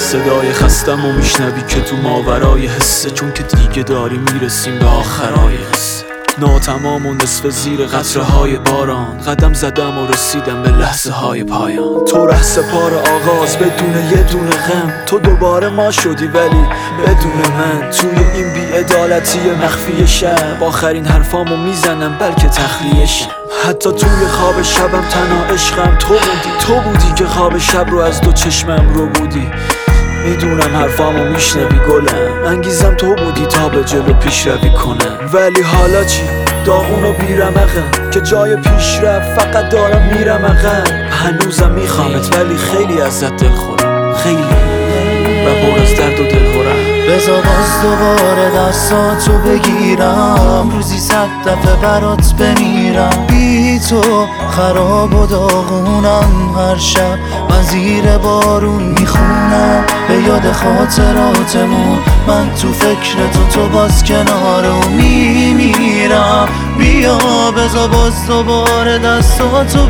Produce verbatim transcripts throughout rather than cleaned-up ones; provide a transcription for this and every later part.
صدای خستم و میشنوی که تو ماورای حسه، چون که دیگه داری میرسیم به آخرای قصه. ناتمام و نصف زیر قطره های باران، قدم زدم و رسیدم به لحظه های پایان. تو ره سپار آغاز بدون یه دونه غم، تو دوباره ما شدی ولی بدون من. توی این بی‌عدالتی مخفی شب، آخرین حرفامو میزنم بلکه تخلیه‌شم. حتی توی خواب شبم تنها عشقم تو بودی، تو بودی که خواب شب رو از دو چشمم رو بودی. میدونم حرفامو میشنوی گلم، انگیزم تو بودی تا به جلو پیشروی کنم. ولی حالا چی؟ داغون و بیرمقم که جای پیشرفت فقط دارم میرم عقب. هنوزم میخوامت ولی خیلی ازت دل خورم، خیلی و پر از درد و دلهورم. بذار باز دوباره دستاتو بگیرم، روزی صد دفعه برات بمیرم. بی تو خراب و داغونم، هر شب من زیر بارون میخونم به یاد خاطراتمون. من تو فکر تو تو باز کنارم میمیرم. بیا بذار باز دوباره دستاتو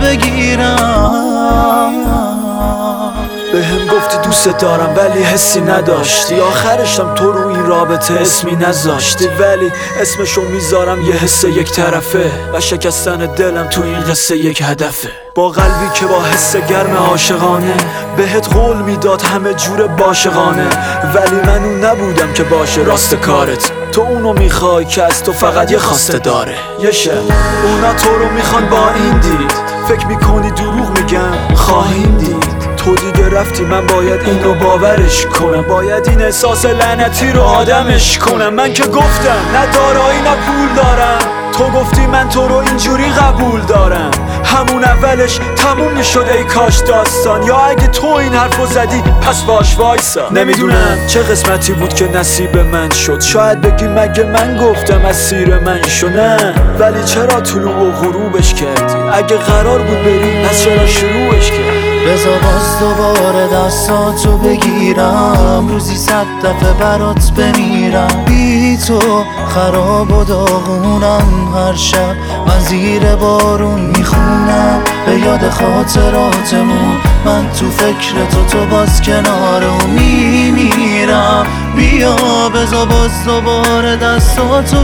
بگیرم. به هم گفتی دوست دارم ولی حسی نداشتی، آخرشم تو رو این رابطه اسمی نذاشتی. ولی اسمشو میذارم یه حس یک طرفه و شکستن دلم تو این قصه یک هدفه. با قلبی که با حس گرم عاشقانه بهت قول میداد همه جور باشقانه، ولی من اون نبودم که باشه راست کارت. تو اونو میخوای که از تو فقط یه خواسته داره. یه شب اونا تو رو میخوان با این دید، فکر میکنی دروغ میگم خواهیم دید. تو دیگه رفتی من باید این رو باورش کنم، باید این احساس لعنتی رو آدمش کنم. من که گفتم نه دارایی نه پول دارم، تو گفتی من تو رو اینجوری قبول دارم. همون اولش تموم میشد ای کاش داستان، یا اگه تو این حرفو زدی پس باش وایسا. نمیدونم چه قسمتی بود که نصیب من شد، شاید بگی مگه من گفتم اسیر من شو. نه ولی چرا طلوع و غروبش کردی؟ اگه قرار بود بری پس چرا شروعش کردی؟ بذار باز دوباره دستاتو بگیرم، روزی صد دفعه برات بمیرم. بی تو خراب و داغونم، هر شب من زیر بارون میخونم به یاد خاطراتمون. من تو فکر تو تو باز کنارم میمیرم. بیا بذار باز دوباره دستاتو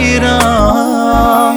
بگیرم.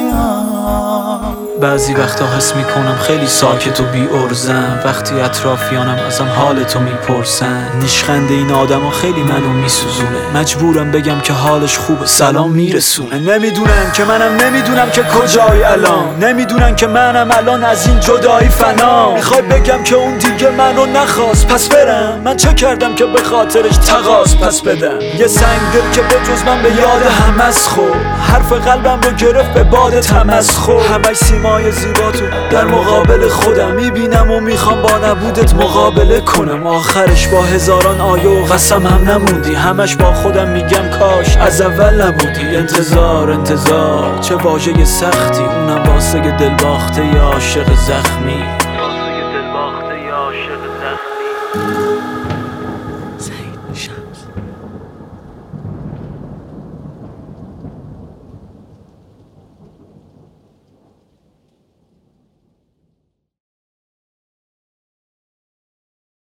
بعضی وقتا حس میکنم خیلی ساکت و بی ارزم، وقتی اطرافیانم ازم حالتو میپرسن. نیشخند این آدما خیلی منو میسوزونه، مجبورم بگم که حالش خوبه سلام میرسونه. نمیدونم که منم نمیدونم که کجایی الان، نمیدونم که منم الان از این جدایی فنا. میخوای بگم که اون دیگه منو نخواست پس برم؟ من چه کردم که به خاطرش تقاض پس بدم؟ یه سنگ دل که به جز من به یاد هم از خود، حرف قلبم رو گرفت به باد تمسخر. همش سیمای زیباتو در مقابل خودم میبینم و میخوام با نبودت مقابله کنم. آخرش با هزاران آیه و قسم هم نموندی، همش با خودم میگم کاش از اول نبودی. انتظار انتظار چه واژه سختی، اونم واسه دل باخته ی عاشق زخمی.